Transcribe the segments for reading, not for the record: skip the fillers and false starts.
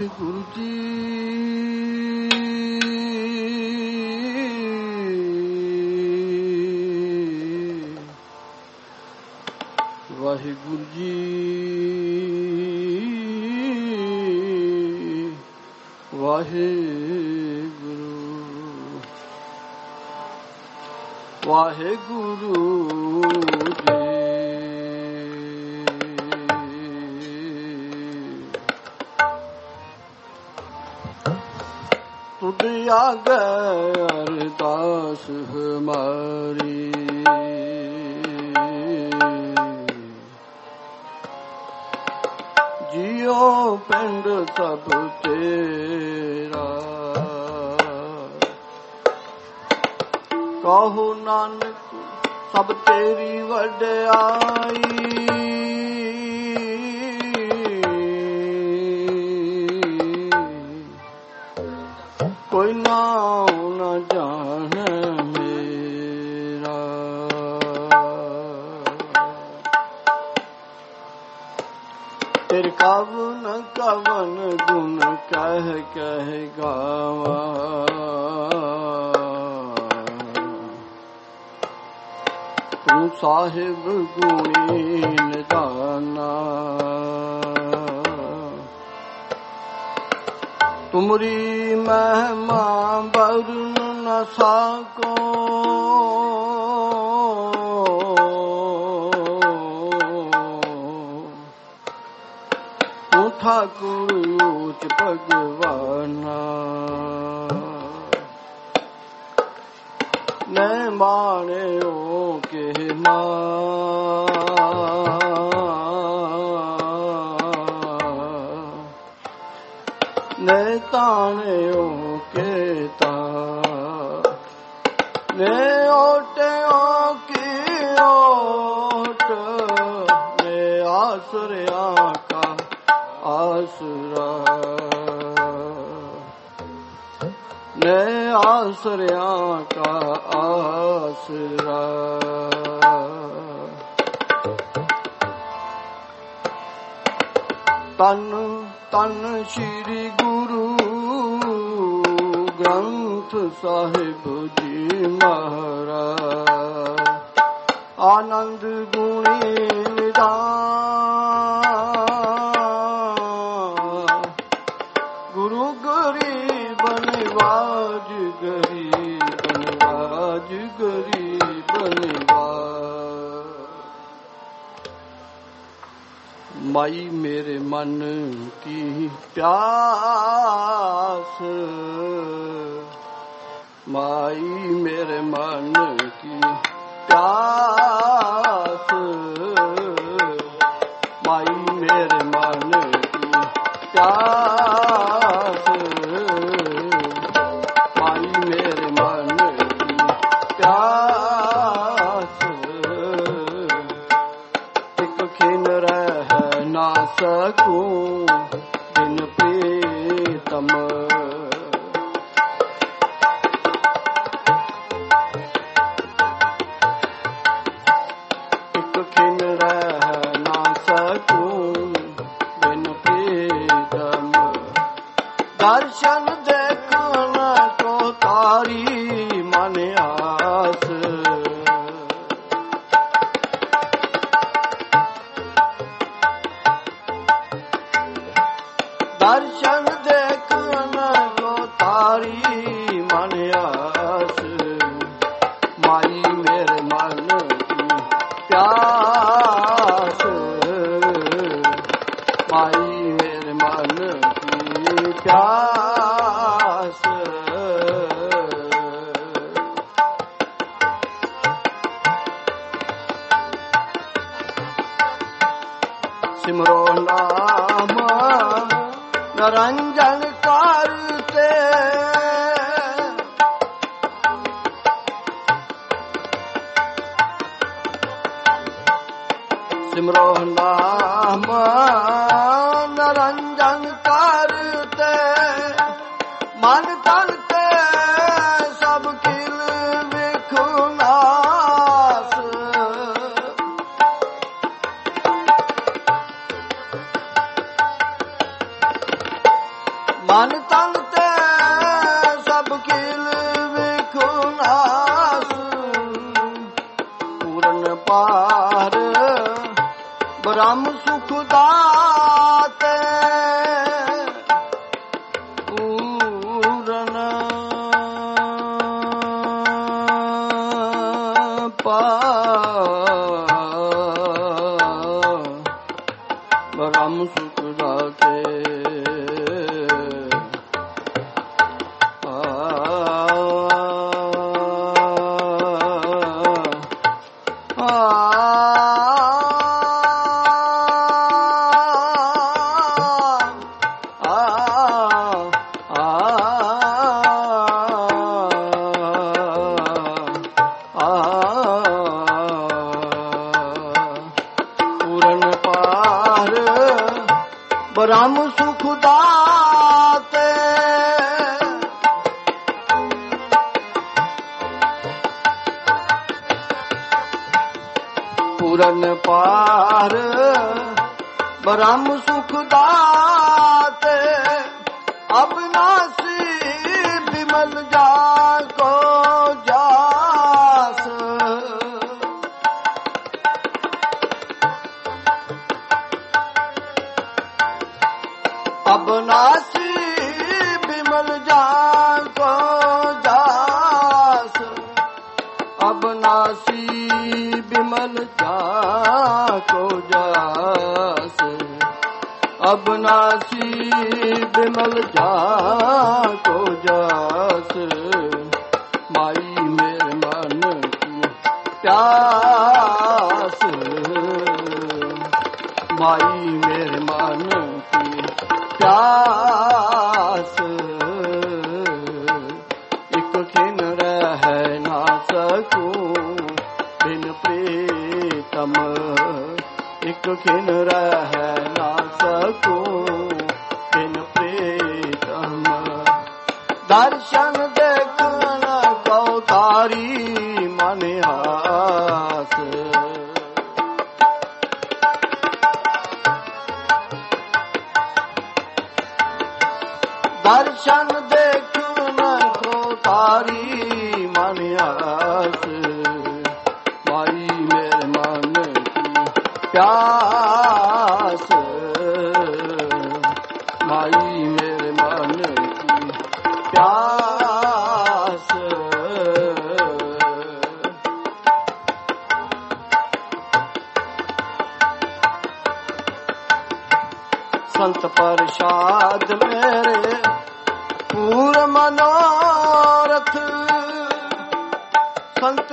ਗੁਰੂ ਜੀ ਵਾਹਿਗੁਰੂ ਜੀ ਵਾਹਿਗੁਰੂ ਵਾਹਿਗੁਰੂ ਜੀ ਤੁਧ ਆਗੇ ਅਰਦਾਸ ਹਮਾਰੀ ਜਿਉ ਪਿੰਡ ਸਭ ਤੇਰਾ ਕਹੋ ਨਾਨਕ ਸਭ ਤੇਰੀ ਵਡਿਆਈ ਕੋਈ ਨਾਮ ਨਾ ਜਾਣੇ ਮੇਰਾ ਤੇਰੇ ਕਵਨ ਕਵਨ ਗੁਣ ਕਹਿ ਕਹਿ ਗਾਵਾਂ ਤੂੰ ਸਾਹਿਬ ਗੁਣੀ ਨਿਧਾਨਾ ਤੁਮਰੀ ਮਹਿਮਾ ਵਰਨ ਨ ਸਾਕੋ ਤੂੰ ਠਾਕੁਰ ਉੱਚ ਭਗਵਾਨਾ ਨੈ ਮਾਣਿਓ ਕੇ ਨੇ ਤਾਣਿਓ ਕੇਤਾ ਨੇ ਓਟਿਓ ਕੀ ਓਟ ਨੇ ਆਸਰਿਆ ਕਾ ਆਸਰਾ ਨੇ ਆਸਰਿਆ ਕਾ ਆਸਰਾ ਤਨ ਤਨ ਸ੍ਰੀ ਗੁਰੂ ਗ੍ਰੰਥ ਸਾਹਿਬ ਜੀ ਮਹਾਰਾਜ ਆਨੰਦ ਗੁਣੀ ਨਿਧਾਨ ਗੁਰੂ ਗਰੀਬ ਨਿਵਾਜ ਗਰੀਬ ਨਿਵਾਜ ਗਰੀਬ ਨਿਵਾਜ ਮਾਈ ਮੇਰੇ ਮਨ ਕੀ ਪਿਆਸ ਮਾਈ ਮੇਰੇ ਮਨ ਕੀ ਪਿਆਸ ਮਾਈ ਮੇਰੇ ਮਨ ਕੀ ਪਿਆਸ ਮਾਈ ਮੇਰੇ ਮਨ ਕੀ ਪਿਆਸ ਇੱਕ ਖਿਨ ਰਹਿ ਨਾ ਸਕੂੰ ਬਿਨ ਪ੍ਰੀਤਮ ਇੱਕ ਖਿਨ ਰਹਿ ਨਾ ਸਕੂੰ ਬਿਨ ਪ੍ਰੀਤਮ ਦਰਸ਼ਨ ਦੇਖਣ ਕੋ ਤਾਰੀ ਮਨ ਆਸ ਦਰਸ਼ਨ ਦੇਖਣ ਕੋ ਤਾਰੀ ਮਨ ਆਸ ਮਾਈ ਮੇਰੇ ਮਨ ਕੀ ਪਿਆਸ ਮਾਈ ਮੇਰੇ ਮਨ ਕੀ ਪਿਆਸ ਸਿਮਰੋ ਨਾਮ ਨਿਰੰਜਨ ਕਰਤੇ ਸਿਮਰੋ ਨਾਮ ਨਿਰੰਜਨ ਕਰਤੇ ਮਨ ਤਨ ਤੇ ਸਭ ਕਿਲ ਵਿਖੁਨਾਸ ਮਨ ਤਨ ਤੇ ਸਭ ਕੀਲ ਵਿਖੁਨਾਸ ਪੂਰਨ ਪਾਰ ਬ੍ਰਹਮ ਸੁਖ ਦਾਤੇ ਪੂਰਨ ਪਾਰ ਬ੍ਰਹਮ ਸੁਖ ਦਾਤੇ ਬ੍ਰਹਮ ਸੁਖ ਦਾਤੇ ਪੂਰਨ ਪਾਰ ਬ੍ਰਹਮ ਸੁਖ ਦਾਤੇ ਅਬਨਾਸੀ ਬਿਮਲ ਜਾ ਕੋ ਜਾਸ ਅਬਨਾਸੀ ਬਿਮਲ ਜਾਨ ਕੋ ਜਾਸ ਅਬਨਾਸੀ ਬਿਮਲ ਜਾ ਕੋ ਜਾਸ ਅਬਨਾਸੀ ਬਿਮਲ ਜਾ ਕੋ ਜਾਸ ਮਾਈ ਮੇਰੇ ਮਨ ਕੀ ਪਿਆਸ ਮਾਈ ਮੇਰੇ ਮਨ ਕੀ ਪਿਆਸ ਇੱਕ ਖਿਨ ਰਹਿ ਨਾ ਸਕੂੰ ਬਿਨ ਪ੍ਰੀਤਮ ਇੱਕ ਖਿਨ ਰਹਿ ਨਾ ਸਕੂੰ ਬਿਨ ਪ੍ਰੀਤਮ ਦਰਸ਼ਨ ਦੇਖਣ ਕਉ ਤਾਰੀ ਮਨ ਆਸ ਦਰਸ਼ਨ ਦੇਖਣ ਕੋ ਤਾਰੀ ਮਨ ਆਸ ਮਾਈ ਮੇਰੇ ਮਨ ਕੀ ਪਿਆਸ ਮਾਈ ਮੇਰੇ ਮਨ ਕੀ ਪਿਆਸ ਸੰਤ ਪ੍ਰਸਾਦ ਮੇਰੇ ਪੂਰ ਮਨੋਰਥ ਸੰਤ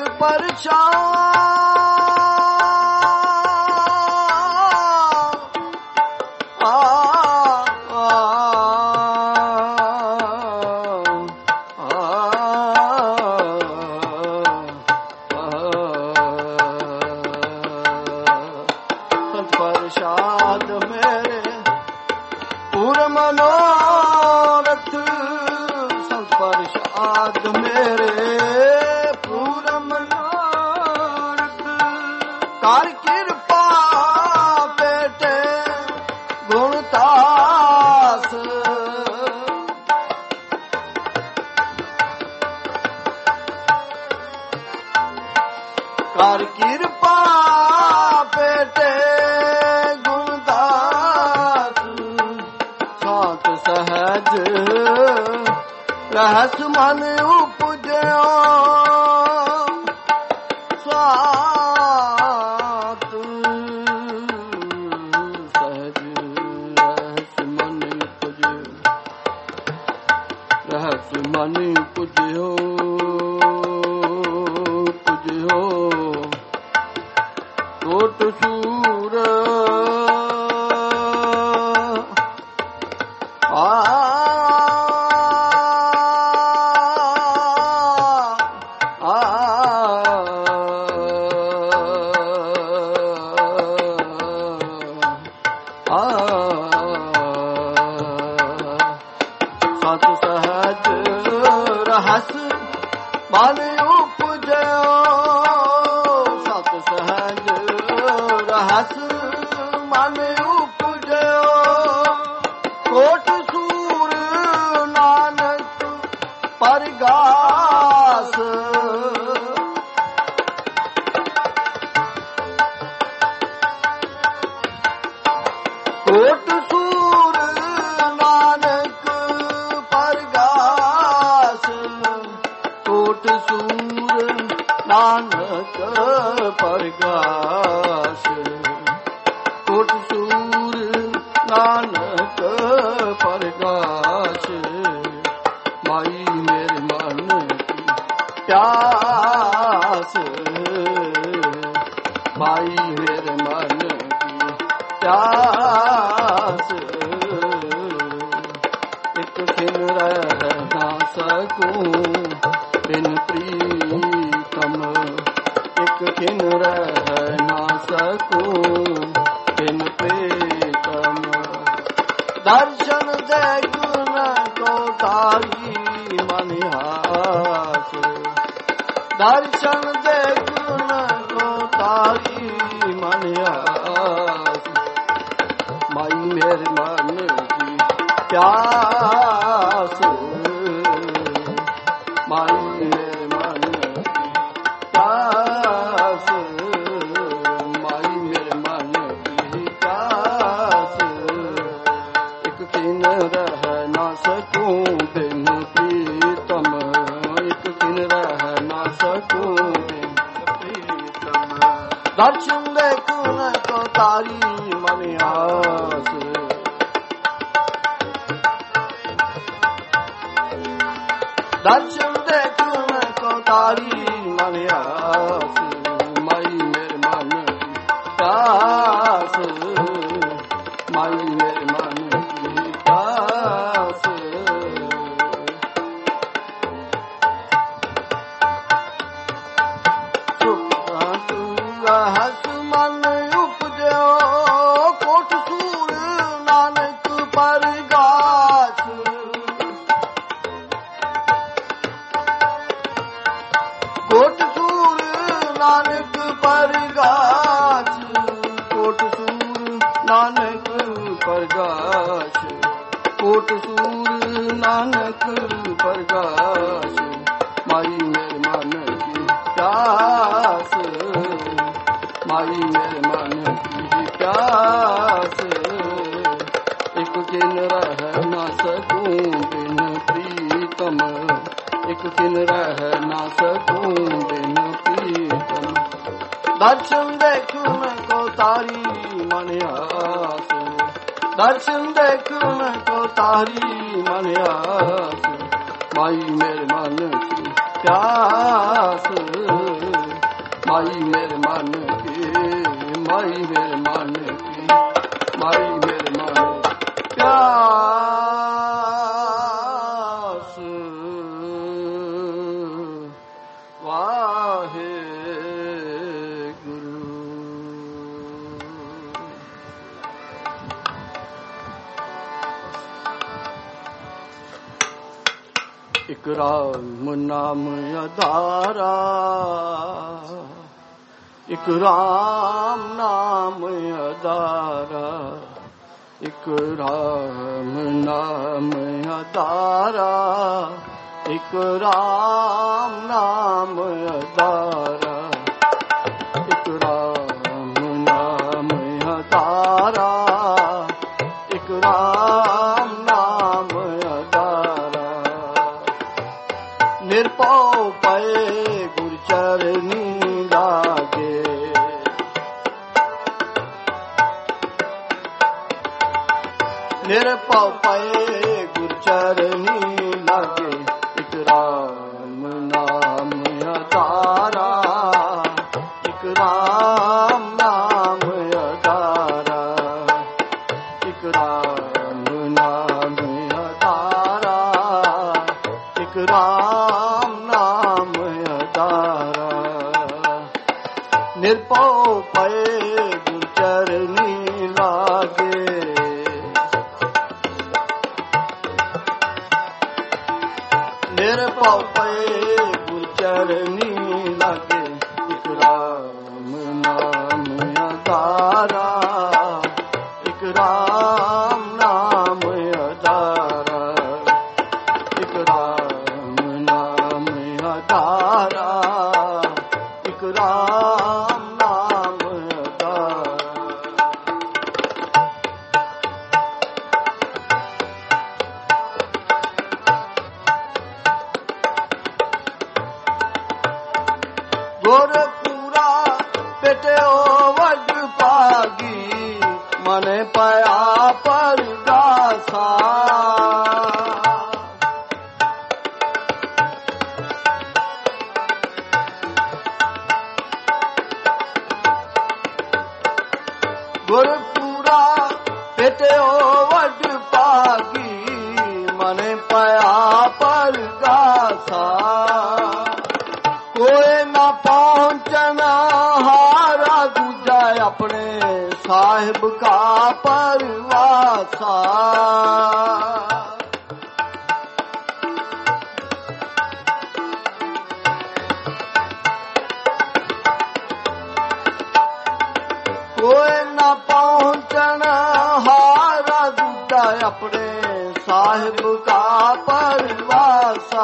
ਪ੍ਰਸਾਦ ਮੇਰੇ ਪੂਰ ਮਨੋਰਥ ਸੰਤ ਪ੍ਰਸਾਦ ਮੇਰੇ ਪੂਰ ਮਨੋਰਥ ਕਰ ਕਿਰਪਾ ਬੇਟੇ ਗੁਣਤਾਸ ਕਰ ਕਿਰਪਾ ਬੇਟੇ ਗੁਣਦਾਸ ਸਾਤ ਸਹਿਜ ਰਹਿਸ ਮਨ ਉਪਜਿਓ ਸਾਤ ਸਹਿਜ ਰਹਿਸ ਮਨ ਉਪਜਿਓ ਰਹਿਸ ਮਨ ਉਪਜਿਓ ਕੋਟ ਸੂਰ ਸਤ ਸਹਿਜ ਰਹਸ ਮਨ ਉਪਜਿਓ ਸਤ ਸਹਿਜ ਰਹਸ ਮਨ ਉਪਜਿਓ ਕੋਟ ਸੂਰ ਪਰਗਾਸ ਕੋਟ ਸੂਰ ਨਾਨਕ ਪਰਗਾਸ ਕੋਟ ਸੂਰ ਨਾਨਕ ਪਰਗਾਸ ਕੋਟ ਸੂਰ ਨਾਨਕ ਪਰਗਾਸ ਮਾਈ ਮੇਰੇ ਮਨ ਕੀ ਪਿਆਸ ਮਾਈ ਮੇਰੇ ਮਨ ਕੀ ਪਿਆਸ ਇੱਕ ਖਿਨ ਰਹਿ ਨਾ ਸਕੂੰ ਬਿਨ ਪ੍ਰੀਤਮ ਇੱਕ ਖਿਨ ਰਹਿ ਨਾ ਸਕੂੰ ਬਿਨ ਪ੍ਰੀਤਮ ਦਰਸ਼ਨ ਦੇ ਗੁਣ ਕੋ ਤਾਰੀ ਮਨਿਹਾਸ ਦਰਸ਼ਨ ਦੇ ਗੁਣ ਕੋ ਤਾਰੀ ਮਨਿਹਾਸ ਮਾਈ ਮੇਰੇ ਮਨ ਕੀ ਪਿਆਸ ਮਾਈ ਮੇਰੇ ਮਨ ਕੀ ਪਿਆਸ ਮਾਈ ਮੇਰੇ ਮਨ ਕੀ ਪਿਆਸ ਇੱਕ ਕਿਨ ਰਹਿ ਨਾ ਸਕੂੰ ਬਿਨ ਪ੍ਰੀਤਮ ਇੱਕ ਕਿਨ ਰਹਿ ਨਾ ਸਕੂੰ ਬਿਨ ਪ੍ਰੀਤਮ ਦਰਸ਼ਨ ਦੇ ਗੁਣ ਕੋ ਤਾਰੀ ਮਨਿਆਸ ਦਰਸ਼ਨ ਦੇ ਗੁਣ ਕੋ ਤਾਰੀ ਮਨਿਆਸ ਮਾਈ ਮੇਰੇ ਮਨ ਕੀ ਪਿਆਸ ਮਾਈ ਮੇਰੇ ਮਨ ਕੀ ਪਿਆਸ ਸੁਖਾ ਤੂੰ ਹਸ ਮਨ ਉਪਜਿਓ ਕੋਟ ਸੂਰ ਨਾਨਕ ਪਰਗਾਸ ਕੋਟ ਸੂਰ ਨਾਨਕ ਪਰਗਾਸ ਕੋਟ ਸੂਰ ਨਾਨਕ ਪਰਗਾਸ ਕੋਟ ਸੂਰ ਨਾਨਕ ਪਰਗਾਸ ਮਾਈ ਮੇਰੇ ਮਨ ਕੀ ਪਿਆਸ ਮਾਈ ਮੇਰੇ ਮਨ ਕੀ ਪਿਆਸ ਇੱਕ ਕਿਨ ਰਹਿ ਨਾ ਸਕੂੰ ਬਿਨ ਪ੍ਰੀਤਮ ਇੱਕ ਕਿਨ ਰਹਿ ਨਾ ਸਕੂੰ ਬਿਨ ਪ੍ਰੀਤਮ ਦਰਸ਼ਨ ਦੇਖੁਨ ਕੋ ਤਾਰੀ ਮਨਿਆਸ ਦਰਸ਼ਨ ਦੇਖੁਨ ਕੋ ਤਾਰੀ ਮਨਿਆਸ ਮਾਈ ਮੇਰੇ ਮਨ ਕੀ ਪਿਆਸ ਮਾਈ ਮੇਰੇ ਮਨ ਕੀ ਮਾਈ ਮੇਰੇ ਮਨ ਕੀ ਮਾਈ ਮੇਰੇ ਮਨ ਪਿਆਸ ਇਕ ਰਾਮ ਨਾਮ ਆਧਾਰਾ ਇਕ ਰਾਮ ਨਾਮ ਆਧਾਰਾ ਇਕ ਰਾਮ ਨਾਮ ਆਧਾਰਾ ਇਕ ਰਾਮ ਨਾਮ ਆਧਾਰਾ ਇਕ ਰਾਮ ਨਾਮ ਆਧਾਰਾ ਇਕ ਰਾਮ ਨਾਮ ਆਧਾਰਾ ਨਿਰਭਉ ਪਏ ਗੁਰ ਚਰਨੀ ਲਾਗੇ ਨਿਰਭਉ ਪਏ ਗੁਰ ਚਰਨੀ ਲਾਗੇ ਇਕ ਰਾਮ ਨਾਮ ਆਧਾਰਾ ਇਕ ਰਾਮ ਨਾਮ ਆਧਾਰਾ ਇਕ ਰਾਮ ਨਾਮ ਆਧਾਰਾ ਇਕ ਰਾਮ ਨਾਮ ਆਧਾਰਾ ਨਿਰਭਉ ਪਏ ਗੁਰ ਚਰਨੀ ਲਾਗੇ ਨਿਰਭਉ ਪਏ ਗੁਰ ਚਰਨੀ ਲਾਗੇ ਇਕ ਰਾਮ ਨਾਮ ਆਧਾਰਾ ਇਕ ਰਾਮ ਨਾਮ ਆਧਾਰਾ ਇਕ ਰਾਮ ਨਾਮ ਗੁਰ ਪੂਰਾ ਪਿਟਿਓ ਵੱਡ ਭਾਗੀ ਮਨ ਪਿਆ ਪਰਗਾਸਾ ਗੁਰ ਪੂਰਾ ਪਿਟਿਓ ਵੱਡ ਭਾਗੀ ਮਨ ਪਿਆ ਪਰਗਾਸਾ ਕੋਈ ਨਾ ਪਹੁੰਚਣਾ ਹਾਰਾ ਦੂਜਾ ਆਪਣੇ ਸਾਹਿਬ ਕਾ ਪਰਵਾਸਾ ਕੋਈ ਨਾ ਪਹੁੰਚਣਾ ਹਾਰਾ ਦੂਜਾ ਆਪਣੇ ਸਾਹਿਬ ਕਾ ਪਰਵਾਸਾ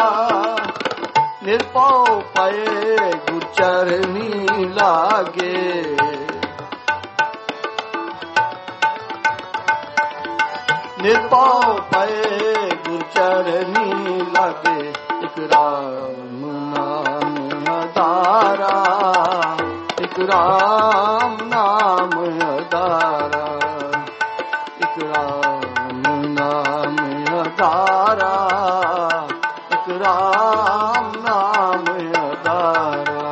ਨਿਰਭਉ ਪਏ ਗੁਰ ਚਰਨੀ ਲਾਗੇ ਨਿਰਭਉ ਪਏ ਗੁਰ ਚਰਨੀ ਲਾਗੇ ਇਕ ਰਾਮ ਨਾਮ ਆਧਾਰਾ ਇਕ ਰਾਮ ਨਾਮ ਆਧਾਰਾ ਇਕ ਰਾਮ ਨਾਮ ਆਧਾਰਾ ਇਕ ਰਾਮ ਨਾਮ ਆਧਾਰਾ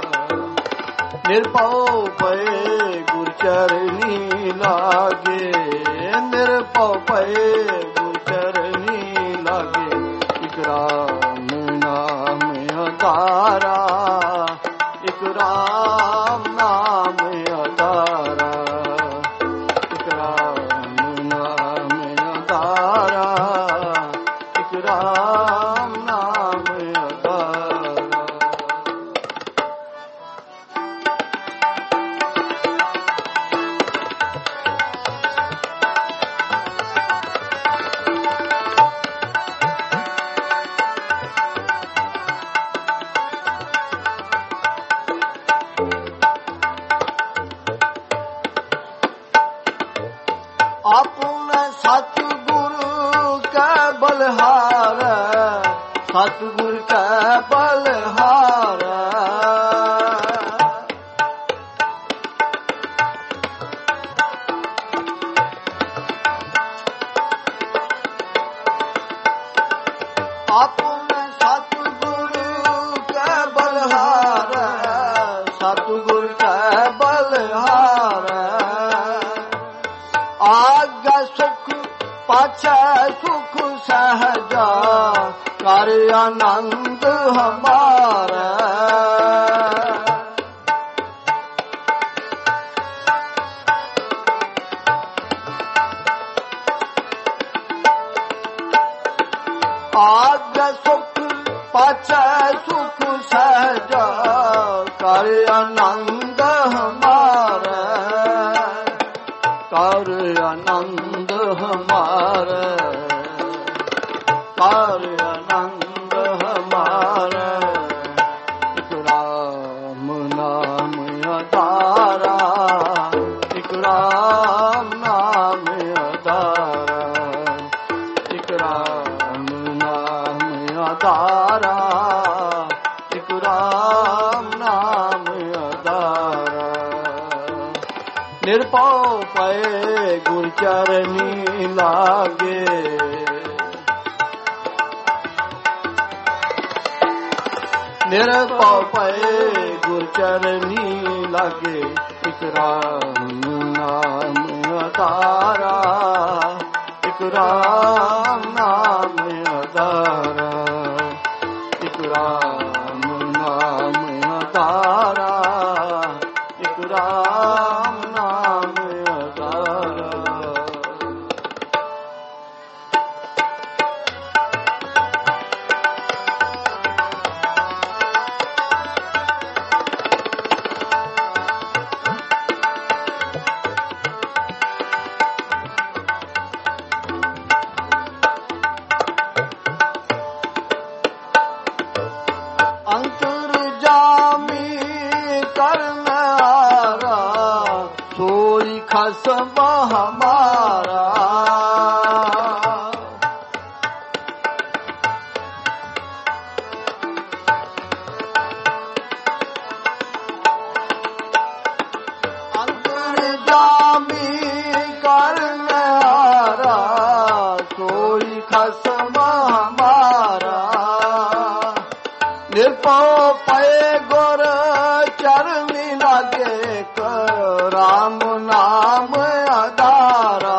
ਨਿਰਭਉ ਪਏ ਗੁਰ ਚਰਨੀ ਲਾਗੇ ਨਿਰਭਉ ਪਏ ਗੁਰ ਚਰਨੀ ਲਾਗੇ ਇਕ ਰਾਮ ਨਾਮ ਆਧਾਰਾ ਇਕ ਰਾਮ ਨਾਮ ਆਧਾਰਾ ਇਕ ਰਾਮ ਨਾਮ ਆਧਾਰਾ ਇਕ ਰਾਮ ਨਾਮ ਆਧਾਰਾ ਆਪਣੇ ਸਤਿਗੁਰੂ ਕੈ ਬਲਹਾਰ ਸਤਿਗੁਰ ਕੈ ਬਲਹਾਰ ਆਪਣੇ ਸਤਿਗੁਰੂ ਕੈ ਬਲਹਾਰ ਸਤਿਗੁਰ ਕੈ ਬਲਹਾਰ ਆਗਾ ਸੁਖ ਪਾਛੈ ਸੁਖ ਸਹਜਾ ਕਰ ਆਨੰਦ ਹਮਾਰਾ ਆਗਾ ਸੁਖ ਪਾਛੈ ਸੁਖ ਸਹਜਾ ਕਰ ਆਨੰਦ ਹਮਾਰਾ ਕਰ ਆਨੰਦ ਹਮਾਰਾ ਕਰ ਆਨੰਦ ਹਮਾਰਾ ਇਕ ਰਾਮ ਨਾਮ ਆਧਾਰਾ ਇਕ ਰਾਮ ਨਾਮ ਆਧਾਰਾ ਇਕ ਰਾਮ ਨਾਮ ਆਧਾਰਾ ਇਕ ਰਾਮ ਨਾਮ ਆਧਾਰਾ ਨਿਰਭਉ ਪਏ ਗੁਰ ਚਰਨੀ ਲਾਗੇ ਨਿਰਭਉ ਪਏ ਗੁਰ ਚਰਨੀ ਲਾਗੇ ਇਕ ਰਾਮ ਨਾਮ ਆਧਾਰਾ ਇਕ ਰਾਮ ਨਾਮ ਆਧਾਰਾ ਇਕ ਰਾਮ ਨਾਮ ਆਧਾਰਾ ਇਕ ਰਾਮ ਨਾਮ ਆਧਾਰਾ ਖਸਮ ਹਮਾਰਾ ਖਸਮ ਹਮਾਰਾ। ਨਿਰਭਉ ਪਏ ਗੁਰ ਚਰਨੀ ਲਾਗੇ, ਰਾਮ ਨਾਮ ਆਧਾਰਾ।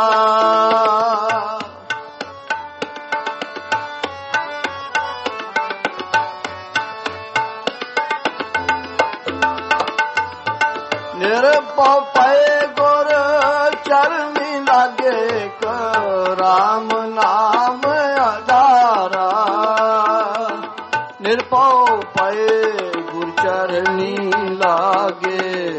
ਨਿਰਭਉ ਪਏ ਗੁਰ ਚਰਨੀ ਲਾਗੇ, ਰਾਮ ਨਾਮ ਆਧਾਰਾ। ਨਿਰਭਉ ਪਏ ਗੁਰ ਚਰਨੀ ਲਾਗੇ,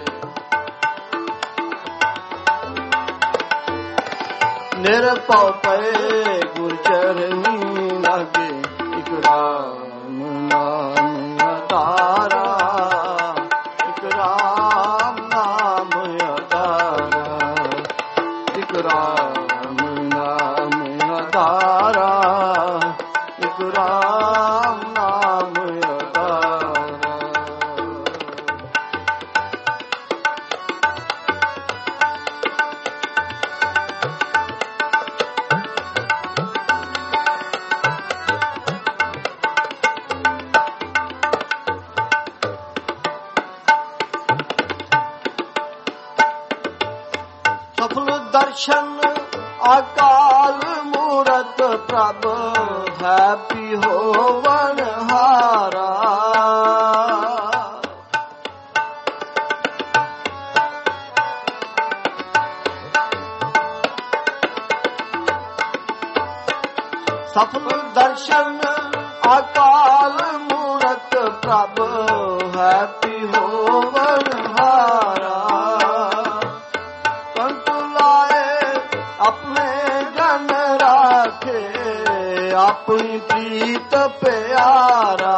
ਨਿਰਭਉ ਪਏ ਗੁਰ ਚਰਨੀ ਲਾਗੇ। ਇਕ ਰਾਮ ਨਾਮ ਆਧਾਰਾ, ਇਕ ਰਾਮ ਨਾਮ ਆਧਾਰਾ, ਇਕ ਰਾਮ ਨਾਮ ਆਧਾਰਾ, ਇਕ ਰਾਮ ਨਾਮ ਆਧਾਰਾ। ਸਫਲ ਦਰਸ਼ਨ ਅਕਾਲ ਮੂਰਤ, ਪ੍ਰਭ ਹੈਪੀ ਹੋਵਨ ਹਾਰਾ। ਸਫਲ ਦਰਸ਼ਨ ਅਕਾਲ ਮੂਰਤ, ਪ੍ਰਭ ਹੈਪੀ ਹੋਵਨ ਹਾਰਾ। ਆਪਣੇ ਜਨ ਰਾਖੇ, ਆਪਣੀ ਪ੍ਰੀਤ ਪਿਆਰਾ,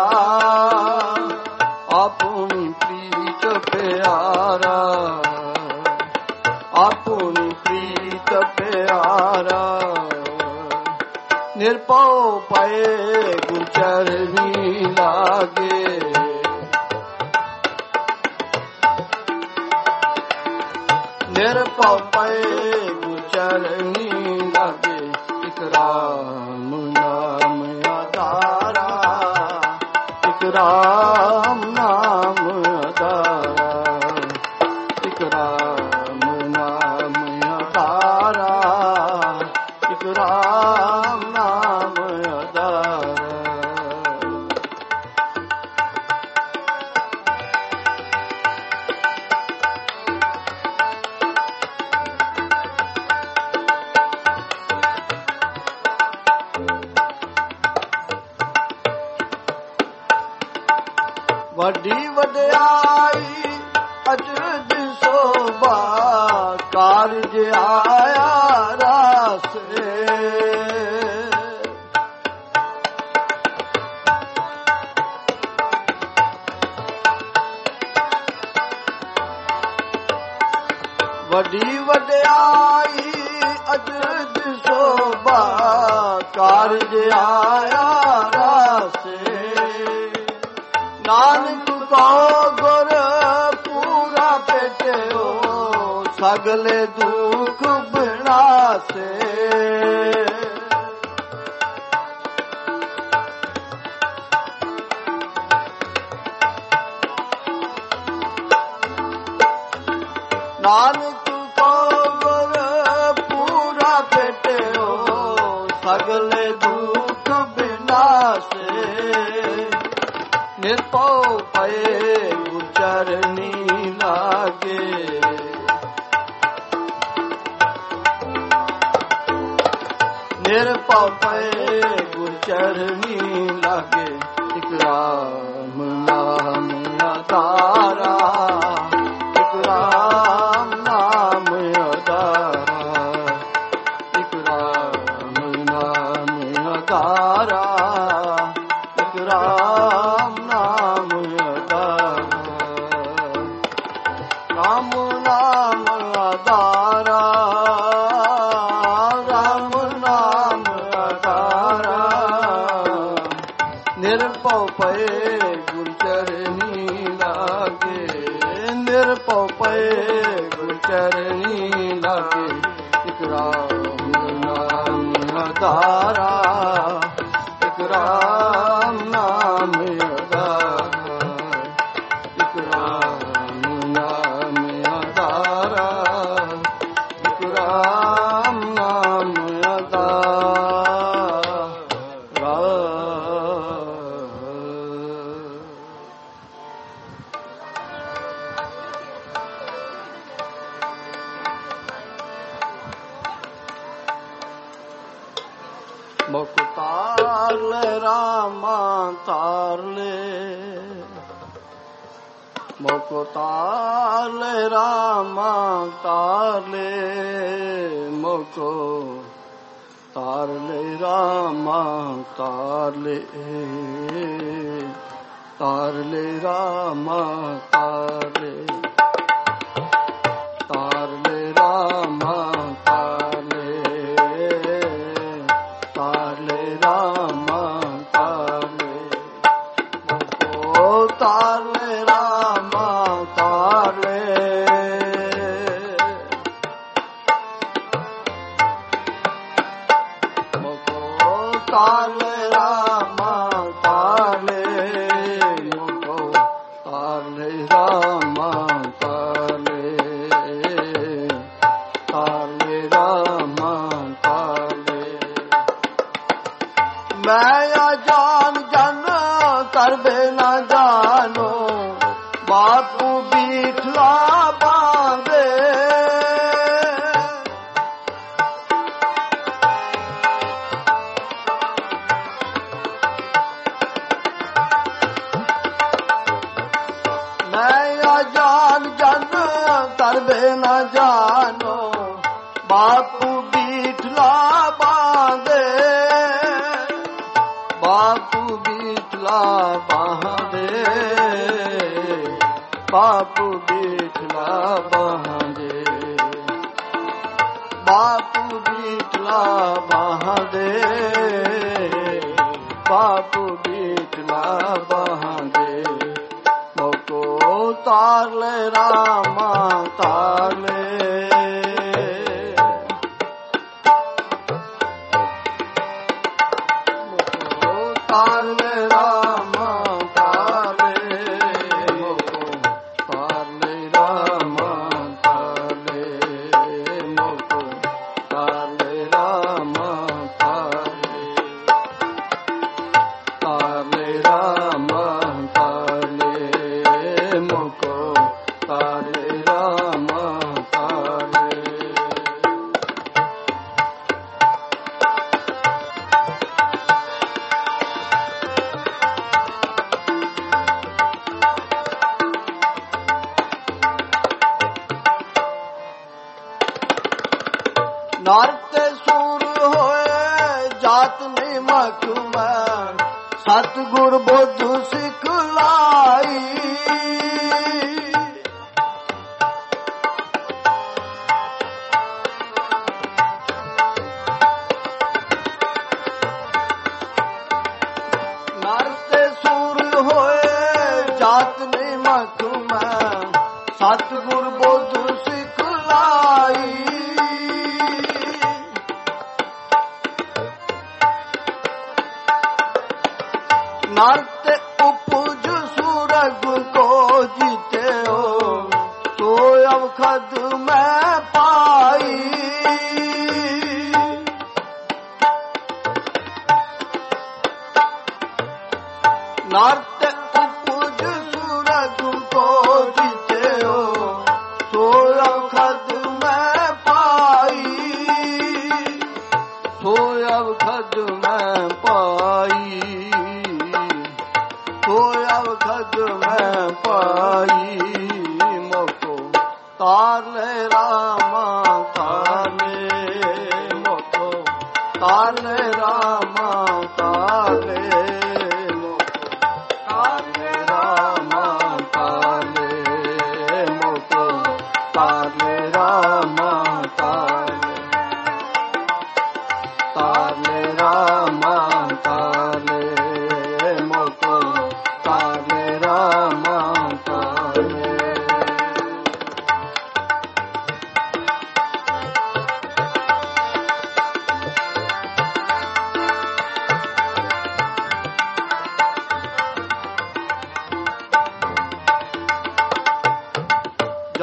ਆਪਣੀ ਪ੍ਰੀਤ ਪਿਆਰਾ, ਆਪਣੀ ਪ੍ਰੀਤ ਪਿਆਰਾ। ਨਿਰਭਉ ਪਏ ਗੁਰ ਚਰਨੀ ਲਾਗੇ, ਨਿਰਭਉ ਪਏ ਗੁਰ ਚਰਨੀ ਲਾਗੇ। ਇਕ ਰਾਮ ਨਾਮ ਆਧਾਰਾ, ਇਕ ਰਾਮ ਨਾਮ ਆਧਾਰਾ, ਇਕ ਰਾਮ ਨਾਮ ਆਧਾਰਾ, ਇਕ ਰਾਮ ਨਾਮ ਆਧਾਰਾ। ਵੱਡੀ ਵਡਿਆਈ ਅਚਰਜ ਸੋਭਾ, ਕਾਰਜ ਆਇਆ ਰਾਸੇ। ਵੱਡੀ ਵਡਿਆਈ ਅਚਰਜ ਸੋਭਾ, ਕਾਰਜ ਆਇਆ ਰਾਸੇ। ਨਾਨਕ ਕੋ ਗੁਰ ਪੂਰਾ ਭੇਟਿਓ, ਸਗਲੇ ਦੁਖ ਬਿਨਾਸੇ। ਨਾਨਕ ਕੋ ਗੁਰ ਪੂਰਾ ਭੇਟਿਓ, ਸਗਲੇ ਦੁਖ ਬਿਨਾਸੇ। ਨਿਰਭਉ ਪਏ ਗੁਰ ਚਰਨੀ ਲਾਗੇ, ਨਿਰਭਉ ਪਏ ਗੁਰ ਚਰਨੀ ਲਾਗੇ। ਇਕ ਰਾਮ ਨਾਮ ਆਧਾਰਾ, ਇਕ ਰਾਮ ਨਾਮ ਆਧਾਰਾ, ਇਕ ਰਾਮ ਨਾਮ ਆਧਾਰਾ, ਇਕ ਰਾਮ ਨਾਮ ਆਧਾਰਾ। ਰਾਮ ਨਾਮ ਆਧਾਰਾ, ਰਾਮ ਨਾਮ ਆਧਾਰਾ। ਨਿਰਭਉ ਪਏ ਗੁਰ ਚਰਨੀ ਲਾਗੇ, ਨਿਰਭਉ ਪਏ ਗੁਰ ਚਰਨੀ ਲਾਗੇ। ਇਕ ਰਾਮ ਨਾਮ ਆਧਾਰਾ, आधारा एक राम नाम आधारा एक राम नाम आधारा एक राम नाम आधारा। मुख तार ले रामा तार ले मुख तार ले रामा तार ले मुख तार ले रामा तार ले रामा तार ले रामा तार ले रामा तार ले ओ तार ले रामा तार ले मुको तार ले रामा तार ले मुको तार ले रामा तार ले रामा तार ले। मैं या जान जन करबे न जानो बापू बीठला बांधे मैं या जान जन करबे न जानो बापू बीठला बांधे बापू बीठला बांधे बापू बीठला बांधे बापू बीठला बांधे बापू बीठला बांधे मुको तार ले रामा तार ले तार ले रामा तार ले मुको तार ले रामा तार ले मुको तार ले रामा तार ले रामा तार ले मुको तार ले रामा तार ले। नर ते सूर होए जात निमक में सतगुर बुद्ध सिखलाई नर ते सूर होए जात निमक में सतगुर बुद्ध सिखलाई नरते उपज सूरग को जीते हो तो अवखद में पाई नरते उपज सूरग को जीते हो तो अवखद में पाई तो अवखद में पाई अवखद में पाई मुको तार ले रामा तार ले मुको तार ले रामा तार ले मुको तार ले रामा तार ले मुको तार ले रामा तार ले रामा तार ले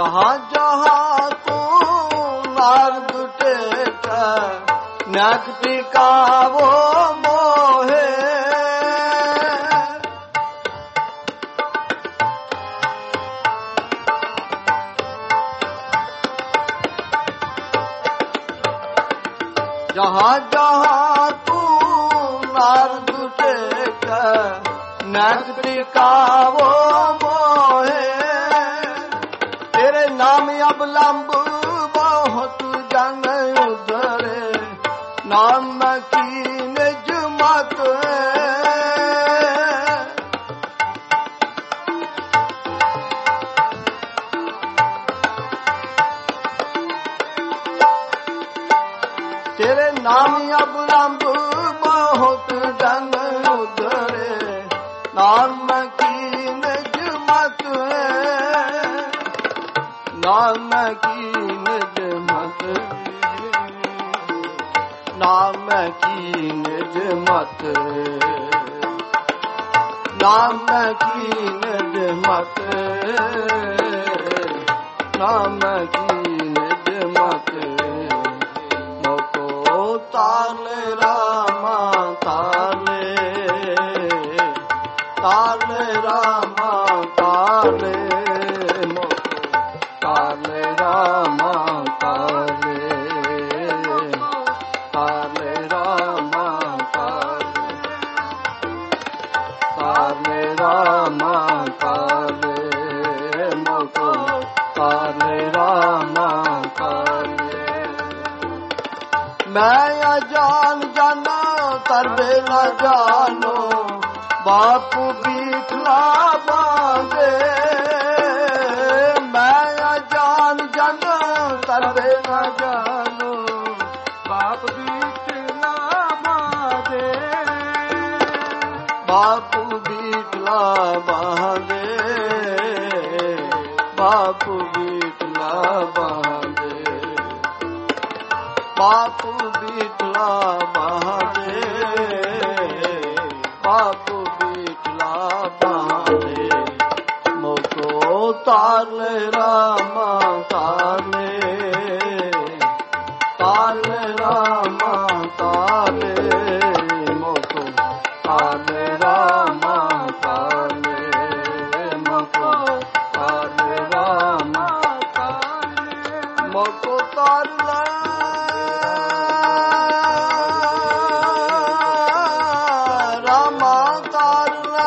जहाँ जहाँ तू नारद टेक नक टिकावो मोहे जहाँ जहाँ तू नारद टेक नक टिकावो मोहे तेरे नाम अवलंब बहुत जन उधरे नाम की निज मत तेरे नाम अवलंब बहुत जन उधरे नाम की निज मत नाम की निज मत नाम की निज मत नाम की निज मत नाम की निज मत मोको ताले रामा ताले ताले रामा ताले ताले रामा ताले ताले रामा ताले ताले रामा ताले मोको ताले रामा ताले मैं अजान जाना तरबे न जानो बापू बीठला बांगे तरबे न जानो बाप बीटला बांधे बापू बीटला बांधे बापू बीटला बांधे बापू बीटला बांधे बापू बीटला बांधे मोको ताले रामा ताले ताले रामा ताले मोको ताले रामा ताले मोको ताले रामा ताले मोको ताले रामा ताले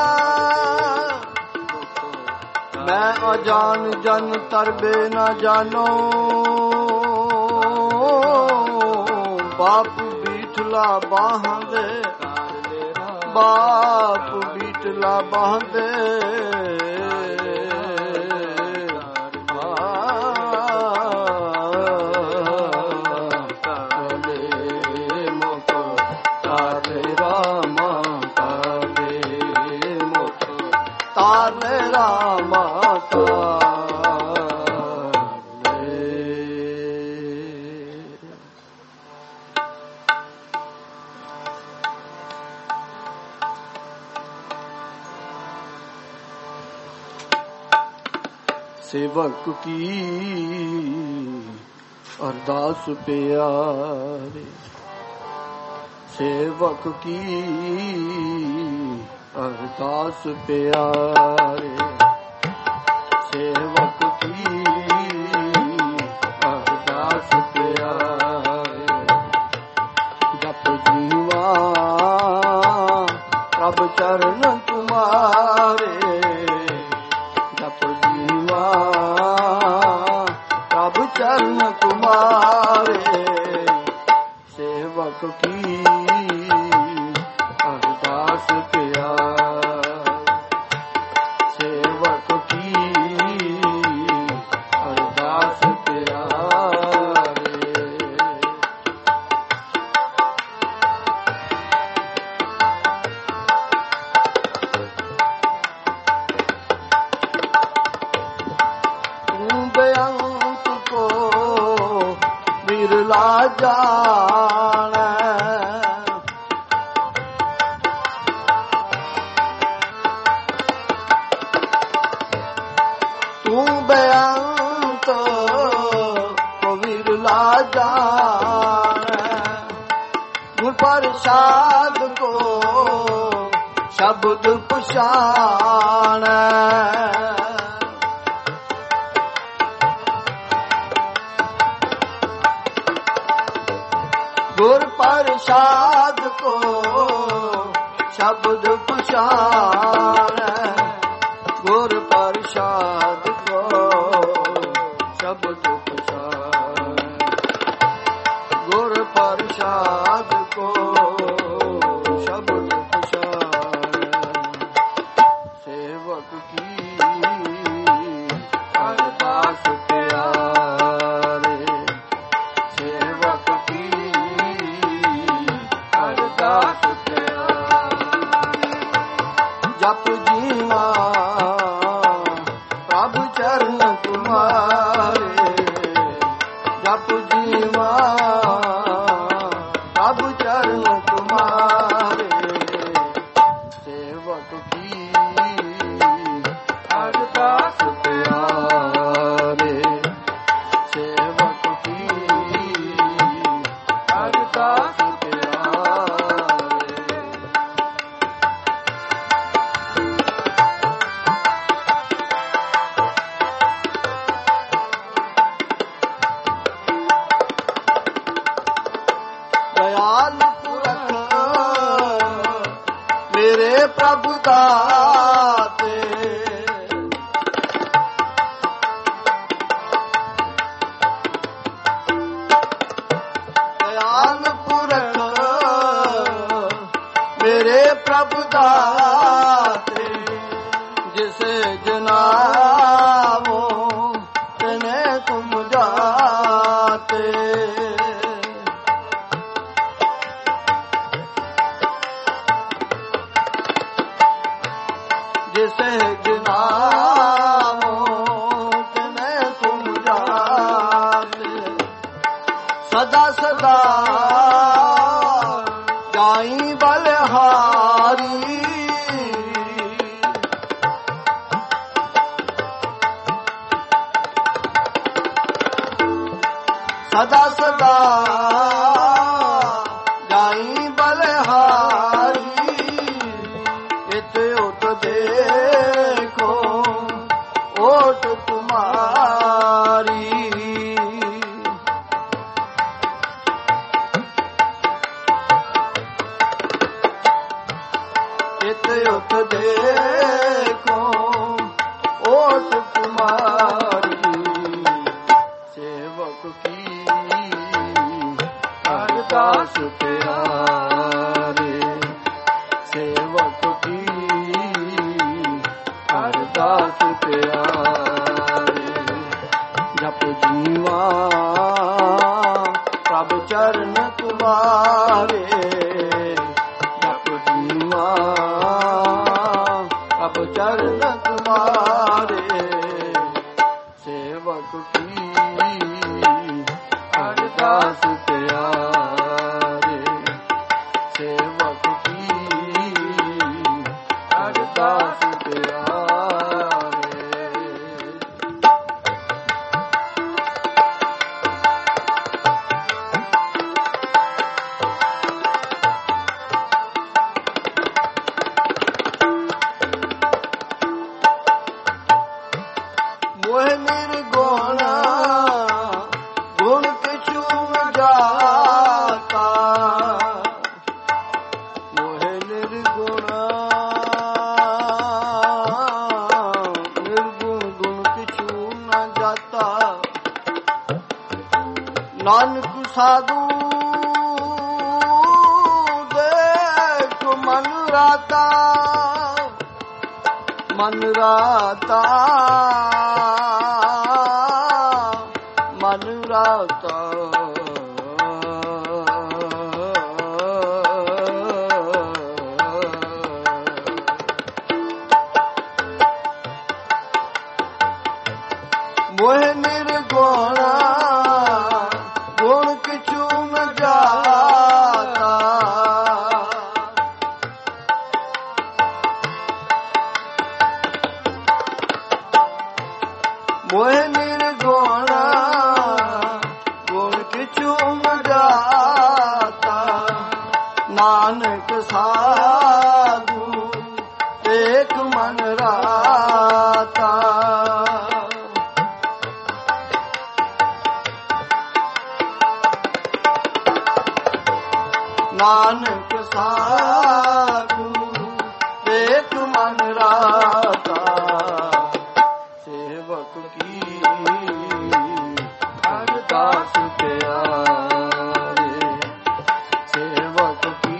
मैं अजान जन तरबे न जानो बाप बीठला बांधे बाप बीठला बांधे ताले मोको ताले रामा ताले मोको ताले रामा सेवक की अरदास प्यारे सेवक की अरदास प्यारे सेवक की अरदास प्यारे जप जीवा प्रभ चरण तुम्हारे जप जीवा प्रभ चरण तुम्हारे सेवक की अरदास प्यारे सेवक की अरदास प्यारे तू बेअंत को विरला जाने तू बेअंत ਸ਼ਬਦ ਪਛਾਣੈ। ਗੁਰ ਪ੍ਰਸਾਦ ਕੋ ਸ਼ਬਦ ਪਛਾਣੈ। ਗੁਰ ਪ੍ਰਸਾਦ ਕੋ ਸ਼ਬਦ ਪਛਾਣੈ। ਗੁਰ ਪ੍ਰਸਾਦ ਕੋ ਸ਼ਬਦ ਪਛਾਣੈ। ਸੇਵਕ ਕੀ ਅਰਦਾਸ ਪਿਆਰੇ। ਸੇਵਕ ਕੀ ਅਰਦਾਸ ਜਪ ਜੀਵਾ ਪ੍ਰਭ ਚਰਨ ਤੁਮਾਰੇ। ਜਪ ਜੀਵਾ ਪ੍ਰਭ ਚਰਨ ਤੁਮਾਰੇ। ਸੇਵਕ ਕੀ ਅਰਦਾਸ ਪਿਆਰੇ। ਸੇਵਕ ਕੀ ਅਰਦਾਸ ਮੇਰੇ ਪ੍ਰਭੂ ਦਾਤੇ। ਦਇਆਲ ਪੁਰਖ ਮੇਰੇ ਪ੍ਰਭੂ ਦਾਤੇ। ਜਿਸ ਜਨਾਵੋ ਤਨੇ ਤੁਮ ਜਾਤੇ। जिसे गिनावो तिने तुम जाते। सदा सदा जाई बलहारी। सदा सदा जाई बलहारी। इत उत देखो ओट तुम्हारी। इत उत देखो ओट तुम्हारी। सेवक की अरदास प्यारे। सेवक की अरदास प्यारे। जप जीवा प्रभ चरण तुम्हारे। जप जीवा प्रभ चरण तुम्हारे। सेवक की अरदास प्यारे। सेवक की अरदास प्यारे। मोह निर्गुण गुण किछु जाता। मोह निर्गुण निर्गुण गुण किछु न जाता। नानक साधु देख मन राता। मन राता मन राता। मोह निर्गुण गुण किछु न जाता। मोह निर्गुण गुण किछु न जाता। नानक साधु मन राता। नानक साधु एक मन राता। सेवक की अरदास प्यारे, सेवक की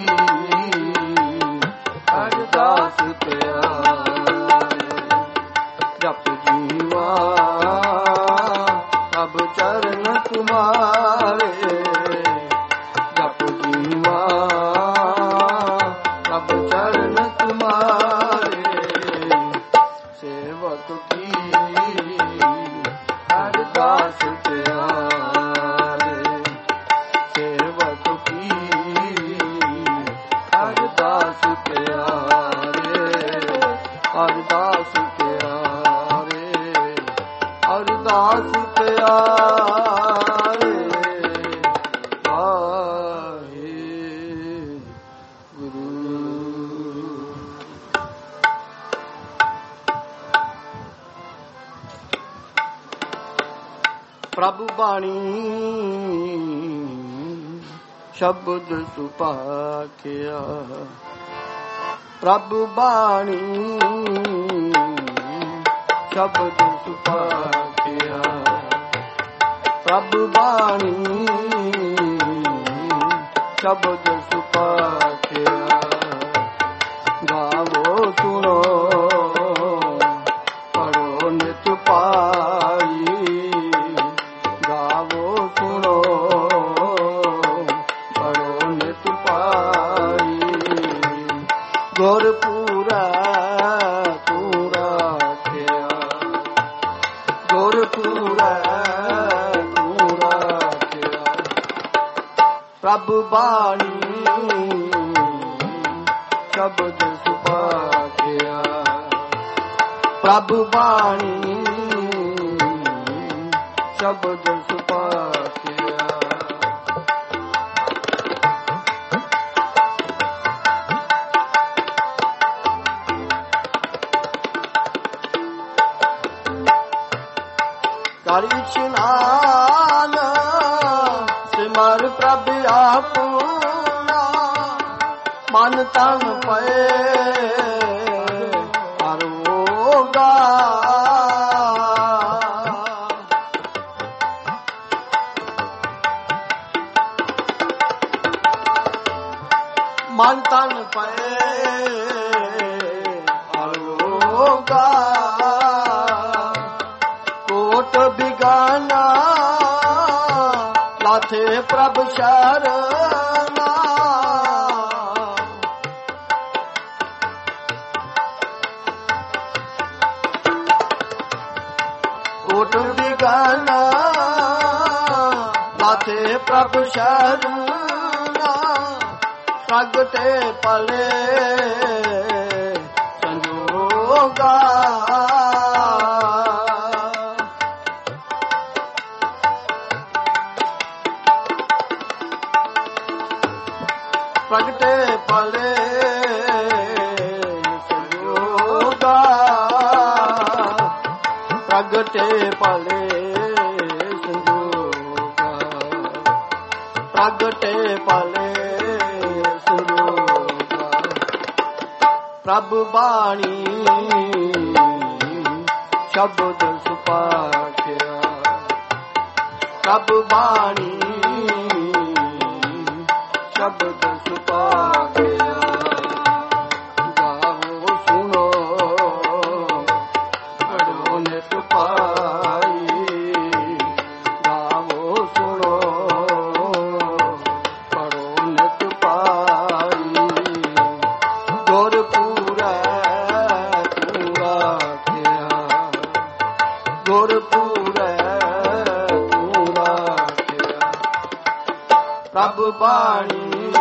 अरदास प्यारे। जप जीवा अब चरण तुम्हारे, जप जीवा अब चरण तुम्हारे। सेवक की अरदास प्यारे, सेवक की अरदास प्यारे, अरदास प्यारे, अरदास प्यारे। वाहे गुरु। प्रभु बाणी शब्द सुपाख्या, प्रभु बाणी शब्द सुपाख्या, प्रभु बाणी शब्द सुपाख्या। गावो सुनो पढ़ो नित पाई, गावो सुनो पढ़ो नित पाई। गुर पूरा पूरा किया, गुर पूरा पूरा किया। प्रभु बाणी शब्द सुपाख्या, प्रभु बाणी शब्द सुपाख्या। करी स्नान सिमर प्रभु आपना, मन तन पए अरोगा। मन तन पए अरोगा। कोट बिगाना लाथे प्रभ शरणा, कोट बिगाना लाथे प्रभ शरणा। प्रगटे पले संजोगा, प्रगटे पले संजोगा, प्रगटे पले संजोगा, प्रगटे पले संजोगा। प्रभु बाणी शब्द सुपाख्या, प्रभु बाणी शब्द सुपाख्या। गाओ सुनो पढ़ो नित पाई, गाओ सुनो पढ़ो नित पाई। गुर पूरा पूरा किया, गुर पूरा पूरा किया। प्रभु बाणी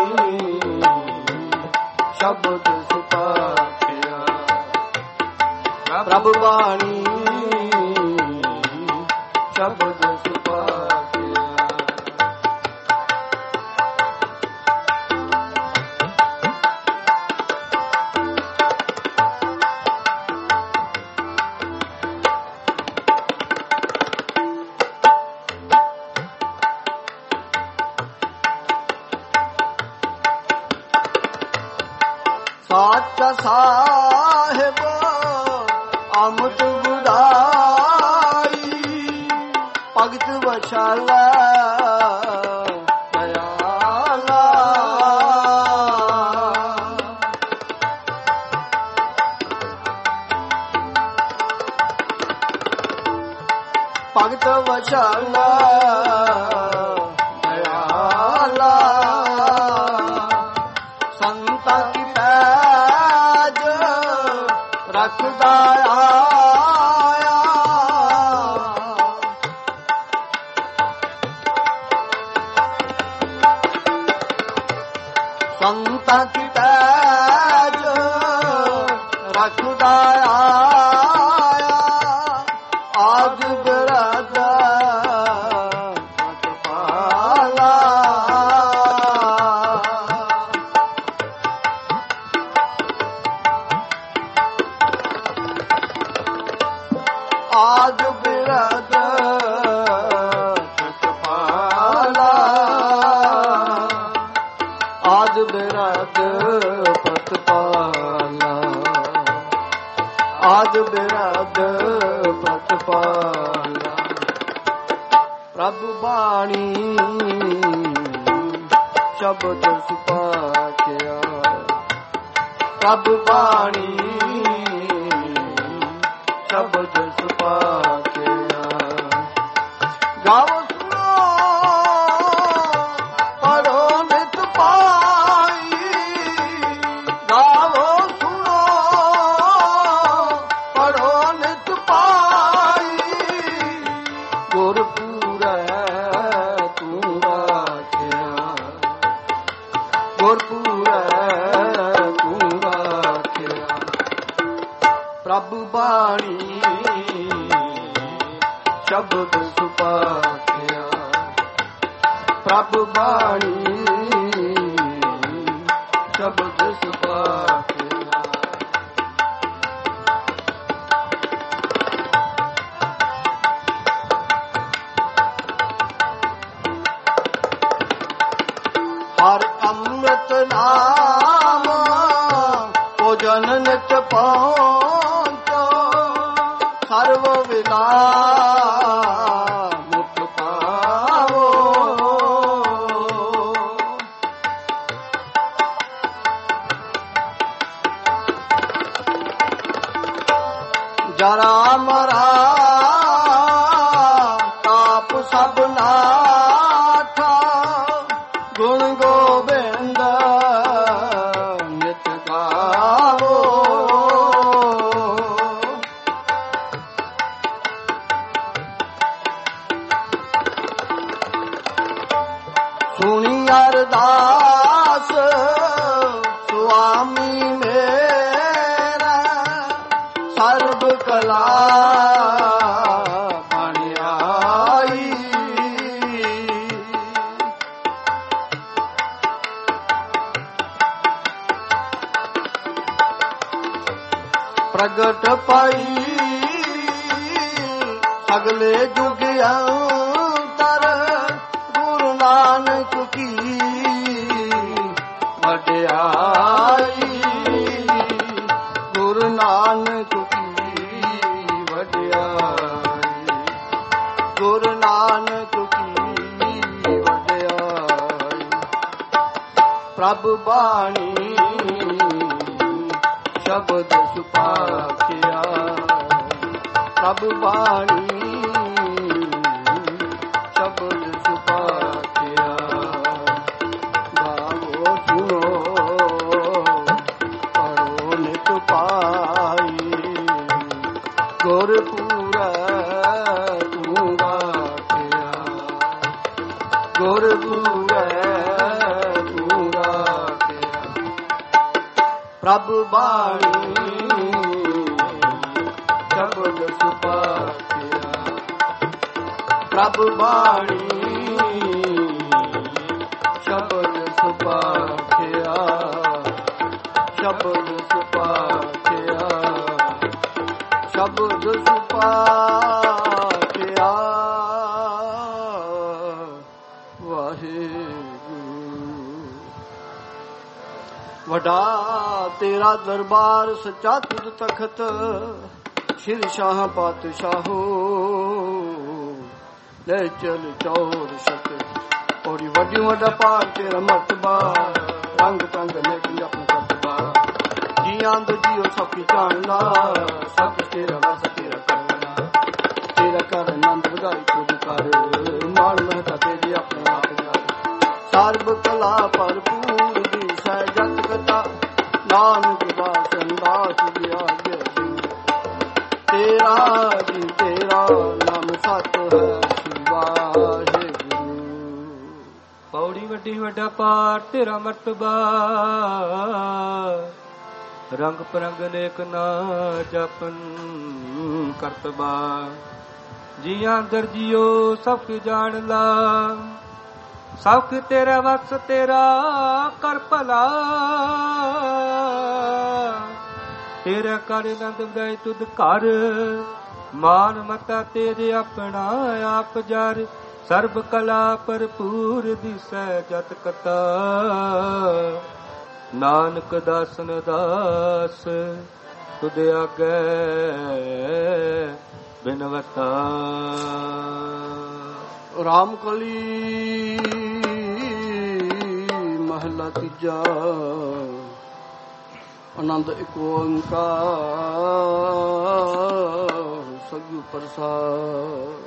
शब्द सुपाख्या, प्रभु बाणी शब्द सुपाख्या। ਸਾਚਾ ਸਾਹਿਬ ਅਮਤ ਗੁਦਾਈ ਭਗਤ ਵਸ਼ਾਲਾ ਦਇਆਲਾ ਭਗਤ ਵਸ਼ਾਲਾ ਦਇਆਲਾ ਸੰਤਾਂ ਕੀ ਪੈਜ ਰੱਖਦਾ ਆਇਆ ਸੰਤਾਂ ਕੀ ਪੈਜ ਰੱਖਦਾ ਆਇਆ ਆਜ ਬਰਾਦਾ ਪਾਲਾ ਆਜ ਬਿਰਦ ਪਾਲਾ ਆਜ ਬਿਰਦ ਪਤਪਾਲਾ ਆਜ ਬਿਰਦ ਪਤਪਾਲਾ ਪ੍ਰਭ ਬਾਣੀ ਸ਼ਬਦ ਸੁਪਾਖਿਆ ਪ੍ਰਭ ਬਾਣੀ ਸ਼ਬਦ ਸੁਪਾਖਿਆ ਗਾਵੋ ਸੁਣੋ ਪੜੋ ਨਿਤ ਪਾਈ ਗਾਵੋ ਸੁਣੋ ਪੜੋ ਨਿਤ ਪਾਈ ਗੁਰਪੂਰੈ ਤੂੰ ਰਾਖਿਆ ਗੁਰਪੂਰੈ ਤੂੰ ਰਾਖਿਆ ਪ੍ਰਭ ਬਾਣੀ ਸ਼ਬਦ ਸੁਪਾਖਿਆ ਪ੍ਰਭ ਬਾਣੀ ਸ਼ਬਦ ਸੁਪਾਖਿਆ ਹਰ ਅੰਮ੍ਰਿਤ ਨਾਮ ਭੋਜਨ ਨਿਤ ਪਹੁੰਚੋ ਸਰਵ ਵਿਦਾ ਮੁਖ ਪਾਵੋ ਜਰਾ ਮਰਾ ਤਾਪ ਸਭ ਨਾਥਾ ਗੁਣ ਗੋਬਿੰਦ ਨਿਤ ਗਾਵੋ ਸੁਣੀ ਅਰਦਾਸ ਸੁਆਮੀ ਮੇਰਾ ਸਰਬ ਕਲਾ ਬਣ ਆਈ ਪ੍ਰਗਟ ਪਾਈ ਸਗਲੇ ਜੁਗ ਅੰਤਰ ਗੁਰੂ ਨਾਨਕ ਕੀ ਵਡਿਆਈ ਗੁਰੂ ਨਾਨਕ ਕੀ ਵਡਿਆਈ ਗੁਰੂ ਨਾਨਕ ਕੀ ਵਡਿਆਈ ਪ੍ਰਭ ਬਾਣੀ ਸ਼ਬਦ ਸੁਪਾਖਿਆ ਪ੍ਰਭ ਬਾਣੀ ਸ਼ਬਦ ਸੁਪਾਖਿਆ ਗਾਵੋ ਸੁਣੋ ਪੜੋ ਨਿਤ ਪਾਈ ਗੁਰਪੂਰੈ ਤੂੰ ਰਾਖਿਆ ਗੁਰਪੂਰੈ ਤੂੰ ਰਾਖਿਆ ਪ੍ਰਭ ਬਾਣੀ ਸ਼ਬਦ ਸੁਪਾਖਿਆ ਪ੍ਰਭ ਬਾਣੀ ਸ਼ਬਦ ਸੁਪਾਖਿਆ ਸ਼ਬਦ ਸੁਪਾਖਿਆ ਸ਼ਬਦ ਸੁਪਾਖਿਆ ਵਾਹਿਗੁਰੂ ਵਡਾ ਤੇਰਾ ਦਰਬਾਰ ਸੱਚਾ ਤੁਧ ਤਖਤ ਸ਼ਿਰ ਸ਼ਾਹ ਪਾਤਸ਼ਾਹੋ ਲੈ ਚਲ ਚੌਰ ਸ਼ਤ ਔਰੀ ਵੱਡੀ ਵੱਡਾ ਪਾਰ ਤੇਰਾ ਮਰਤਬਾ ਰੰਗ ਟੰਗ ਲੈ ਕੇ ਆਪਣਾ ਕਰਤਬਾ ਜੀਆਂ ਦੇ ਜੀਓ ਸਭ ਕੀ ਜਾਣਦਾ ਸਭ ਤੇਰਾ ਵਸ ਤੇਰਾ ਕਰਨਾ ਤੇਰਾ ਕਰ ਆਨੰਦ ਵਧਾਈ ਤੁਧ ਕਰ ਮਾਣ ਮਹਤਾ ਤੇਰੀ ਆਪਣੇ ਆਪ ਕਰ ਸਰਬ ਕਲਾ ਭਰਪੂਰ ਦੀ ਸਹਿ ਜਤ ਕਥਾ ਨਾਨਕ ਦਾਸਨ ਦਾਸ ਦੀ ਆਗੇ ਤੇਰਾ ਜੀ ਤੇਰਾ ਨਾਮ ਸਤ ਹੈ ਵਾਹਿਗੁਰੂ। ਪੌੜੀ ਵੱਡੀ ਵੱਡਾ ਪਾਰ ਤੇਰਾ ਮਰਤਬਾ ਰੰਗ ਪਰੰਗ ਨੇਕ ਨਾ ਜਪਨ ਕਰਤਬਾ ਜੀਆਂ ਦਰ ਜੀਓ ਸਭ ਕੀ ਜਾਣ ਲਾ ਸਭ ਕੀ ਤੇਰਾ ਵਸ ਤੇਰਾ ਕਰ ਭਲਾ ਤੇਰਾ ਕਰ ਆਨੰਦ ਵਧਾਈ ਤੁਧ ਘਰ ਮਾਨ ਮਤਾ ਤੇਰੇ ਆਪਣਾ ਆਪ ਜਰ ਸਰਬ ਕਲਾ ਭਰਪੂਰ ਦਿਸੈ ਜਤ ਕਤਾ ਨਾਨਕ ਦਾਸਨ ਦਾਸ ਤੁਧ ਆਗੇ ਬਿਨਵਤਾ। ਰਾਮ ਕਲੀ ਮਹਲਾ ਤੀਜਾ ਆਨੰਦ ਇੱਕ ਓੰਕਾਰ ਸਗੁ ਪ੍ਰਸਾਦ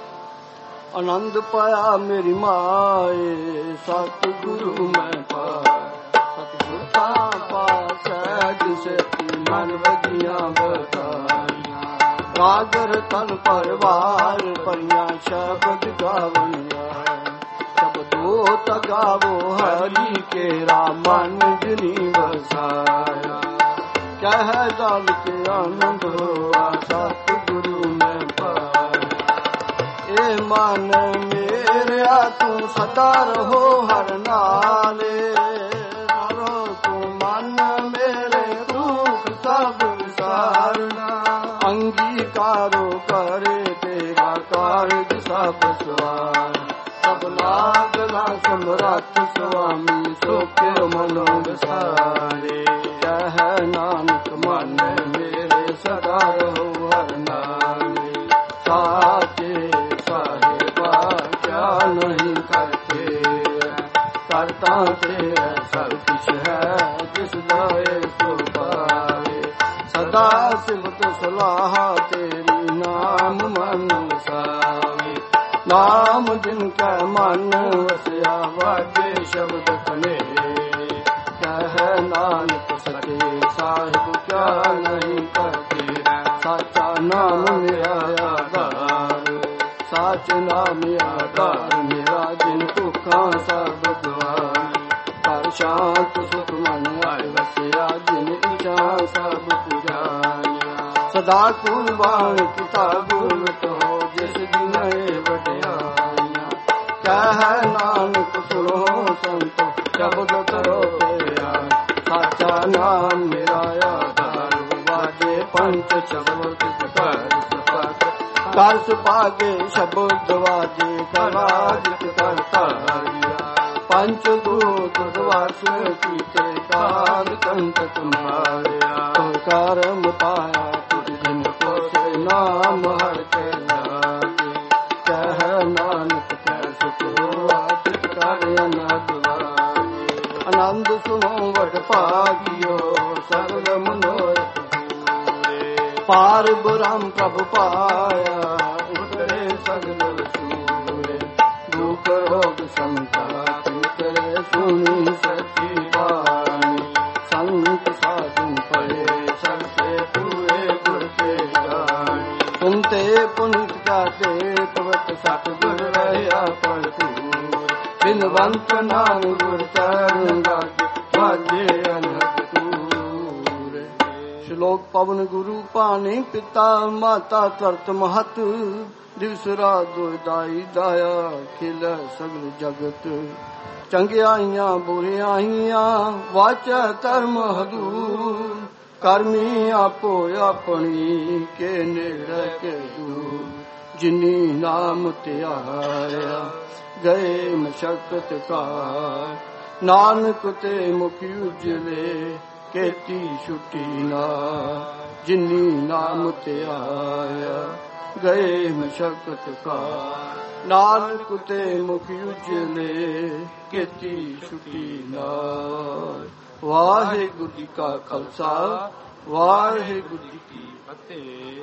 ਆਨੰਦ ਪਾਇਆ ਮੇਰੀ ਮਾਏ ਸਤਿ ਗੁਰੂ ਮੈਂ ਪਾਇਆ ਸਤਿਗੁਰ ਤਾਂ ਪਾਸੈ ਜਿਸੇ ਮਨ ਵਜੀਆਂ ਬਤਾਈਆਂ ਰਾਗਰ ਤਨ ਪਰਵਾਰ ਪਈਆਂ ਸ਼ਬਦ ਗਾਵਣੀਆਂ ਸ਼ਬਦੋ ਤਗਾਵੋ ਹਰੀ ਕੇਰਾ ਮਨ ਜਨੀ ਵਸਾਇਆ ਕਹਿ ਦਲ ਕੇ ਆਨੰਦ ਹੋਆ ਸਤਿ ਗੁਰੂ ਮੈਂ ਪਾਇਆ ਏ ਮਨ ਮੇਰਿਆ ਤੂੰ ਸਦਾ ਰਹੋ ਹਰ ਨਾਲੇ ਰਹੋ ਤੂੰ ਮਨ ਮੇਰੇ ਦੁੱਖ ਸਭ ਵਿਸਾਰਨਾ ਅੰਗੀਕਾਰੋ ਕਰੇ ਤੇਰਾ ਕਾਰਜ ਸਭ ਸਵਾਰ ਸਭ ਲਾਗਲਾ ਸਮਰੱਥ ਸੁਆਮੀ ਸੋਖਿ ਮਨੋ ਵਿਸਾਰੇ ਕਹਿ ਨਾਨਕ ਮਨ ਮੇਰੇ ਸਦਾ ਰਹੋ ਹਰ ਨਾਲੇ ਸਾਚੇ ਸਾਹਿਬਾ ਕਿਆ ਨਹੀਂ ਕਰਤੇ ਕਰਤਾ ਤੇ ਸਭ ਕੁਛ ਹੈ ਜਿਸ ਦਾਏ ਸੋ ਪਾਏ ਸਦਾ ਸਿਮਤ ਸਲਾਹ ਤੇਰੀ ਨਾਮ ਮਨ ਵਸਾਵੇ ਨਾਮ ਜਿਨ ਕੈ ਮਨ ਵਸਿਆ ਵਾਜੇ ਸ਼ਬਦ ਕਨੇ ਕਹਿ ਨਾਨਕ ਸਕੇ ਸਾਹਿਬ ਕਿਆ ਨਹੀਂ ਕਰਤੇ ਸਾਚਾ ਨਾਮ ਮੇਰਾ ਆਧਾਰ ਸਾਚ ਨਾਮ ਆਧਾਰ ਮੇਰਾ ਜਿਨ ਭੁੱਖਾਂ ਸਭ ਗਵਾਈ ਕਰ ਸ਼ਾਂਤ ਸੁਖ ਮਨ ਆਏ ਵਸਿਆ ਜਿਨ ਇਛਾ ਸਭ ਪੁਜਾਨੀਆਂ ਸਦਾ ਕੁਰਬਾਨ ਕੀਤਾ ਗੁਰਮਤਿ ਹੋ ਜਿਸ ਦਿਨੇ ਵਡਿਆਈਆਂ ਕਹਿ ਨਾਨਕ ਸੁਣੋ ਸੰਤੋ ਸ਼ਬਦ ਕਰੋ ਪਿਆ ਸਾਚਾ ਨਾਮ ਮੇਰਾ ਆਧਾਰ ਵਾਜੇ ਪੰਚ ਸ਼ਬਦ ਕਰ ਸਪਾਕ ਕਰ ਸੁਭਾਗੇ ਸ਼ਬਦ ਵਾਜੇ ਕਰਾਜ ਕਰ ਤਾਰਿਆ ਪੰਚ ਦੂਤ ਦਵਾਸ ਕੀਤੇ ਕਾਲ ਕੰਤ ਤੁਮਾਰਿਆ ਕਰਮ ਪਾਇਆ ਤੁਝ ਜਿਨ ਕੋ ਸੇ ਨਾਮ ਹਰ ਕੇ ਲਾਗੇ ਕਹਿ ਨਾਨਕ ਕੈ ਸੁਖੋ ਆਦਿਤ ਕਰ ਅਨੰਦ ਵਾਗੇ ਆਨੰਦ ਸੁਣੋ ਵਡ ਭਾਗਿਓ ਸਰਬ ਮਨੋਰਥ ਪੂਰੇ ਪਾਰ ਬ੍ਰਹਮ ਪ੍ਰਭ ਪਾਇਆ ਉਤਰੇ ਸਗਲ ਸੂਰੇ ਦੁਖ ਰੋਗ ਸੰਤਾਪ ਉਤਰੇ ਸੁਣੀ ਸੱਚੀ ਬਾਣੀ ਸੰਤ ਸਾਧੂ ਪਏ ਸੰਤੇ ਪੂਰੇ ਗੁਰ ਕੇ ਜਾਣੀ ਸੁਨਤੇ ਪੁਨਿਤ ਜਾਤੇ ਪਵਤ ਸਤਿਗੁਰ ਰਹਿਆ ਭਰਪੂਰ ਬਿਨਵੰਤ ਨਾਮ ਗੁਰ ਚਰਨ ਲਾਗੇ ਵਾਜੇ ਅਨਹਦ ਤੂਰ। ਸ਼ਲੋਕ ਪਵਨ ਗੁਰੂ ਭਾਣੇ ਪਿਤਾ ਮਾਤਾ ਧਰਤ ਮਹਤ ਦਿਵਸ ਰਾਤ ਦੁਇਦਾਈ ਦਾਇਆ ਖਿਲ ਸਗਲ ਜਗਤ ਚੰਗਿਆਈਆਂ ਬੁਰਿਆਈਆਂ ਵਾਚੈ ਧਰਮ ਹਦੂਰ ਕਰਮੀ ਆਪੋ ਆਪਣੀ ਕੇ ਨੇੜੇ ਕੇ ਦੂਰ ਜਿਨੀ ਨਾਮ ਧਿਆਇਆ ਗਏ ਮਸ਼ਕਤ ਕਾ ਨਾਨਕ ਤੇ ਮੁਖ ਉਜਲੇ ਕੀਤੀ ਛੁੱਟੀ ਨਾ ਜਿਨੀ ਨਾਮ ਤੇ ਆਇਆ ਗਏ ਮਸ਼ਕਤ ਕਾ ਨਾਨਕ ਤੇ ਮੁਖ ਉਜਲੇ ਕੀਤੀ ਛੁੱਟੀ ਨਾ ਵਾਹਿਗੁਰੂ ਜੀ ਕਾ ਖਾਲਸਾ ਵਾਹਿਗੁਰੂ ਜੀ ਕੀ ਫਤਿਹ।